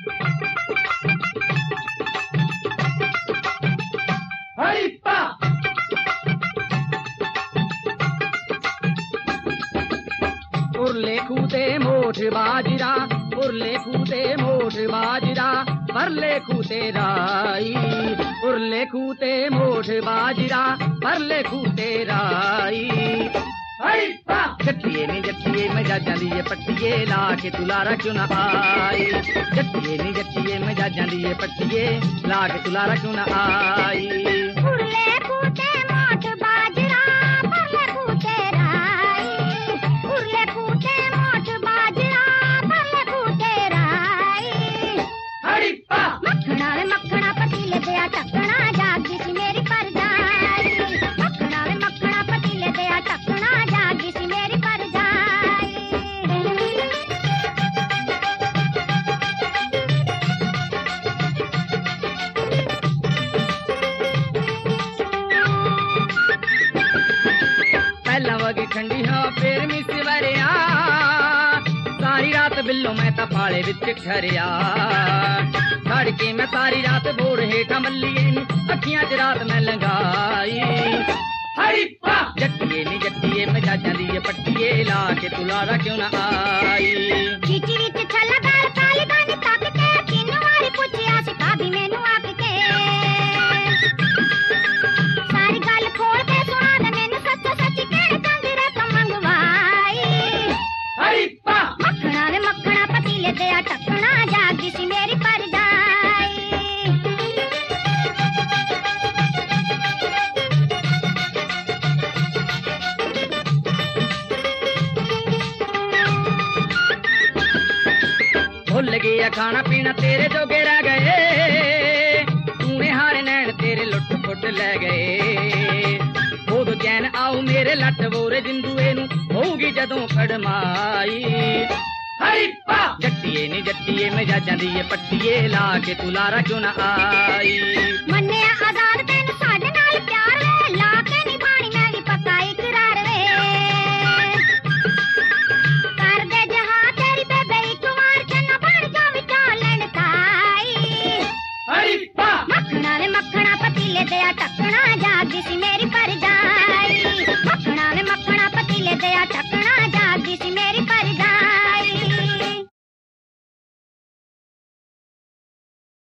उरले कूदे मोठ बाजरा, उरले कूदे मोठ बाजरा, परले कूदे राई। उरले कूदे मोठ बाजरा, परले कूदे राई। जट्टिए नी जट्टिए मजाजां दी पट्टिए, ला के तुलारा क्यों ना आई। जट्टिए नी जट्टिए मजाजां दी पट्टिए, ला के तुलारा क्यों ना आई। उरले कूदे मोठ बाजरा, परले कूदे राई। उरले कूदे मोठ बाजरा, परले कूदे राई। मखना वे मखना पतीले दे टकना, जागी सी मेरी परजाई। मखना वे मखना पतीले दे टकना, जागी सी मेरी परजाई। पहला वगी ठंडी हाँ फिर मिस वरिया, सारी रात बिल्लो मैं तपाले विच ठहरिया। सड़के मैं सारी रात बोर हेठा मल्लिए नी, अखियां च रात मैं लंगाई। जट्टिए नी जट्टिए मजाजां दी पट्टिए, ला के तुलारा क्यों ना आई। चीची विच छल्ला गाल काली दानी तक के, तीन वारी पुछया सी भाभी मैनू आक के। सारी गल खोल के सुना दे मैनू सच सच, केड़े चंदरे तो मंगवाई। मखना वे मखना पतीले दे टकना, जागी सी मेरी परजाई। भुल गया खाना पीना तेरे जोगे रह गए, तूने हारे नैन तेरे लुट फुट ले गए। उदो चैन आऊ मेरे लट बोरे जिंदुए नू, होगी जदों कड़माई। जट्टिए नी जट्टिए मजाजां दी पट्टिए, ला के तुलारा क्यों ना आई। मन्ने आजाद तेन साडे नाल प्यार वे, ला के निभानी मैं भी पक्का इकरार वे। कर दे जहां तेरी बेबे एक वार, चन्ना बन जा विचालन ताई। मखना वे मखना पतीले दे टकना, जागी सी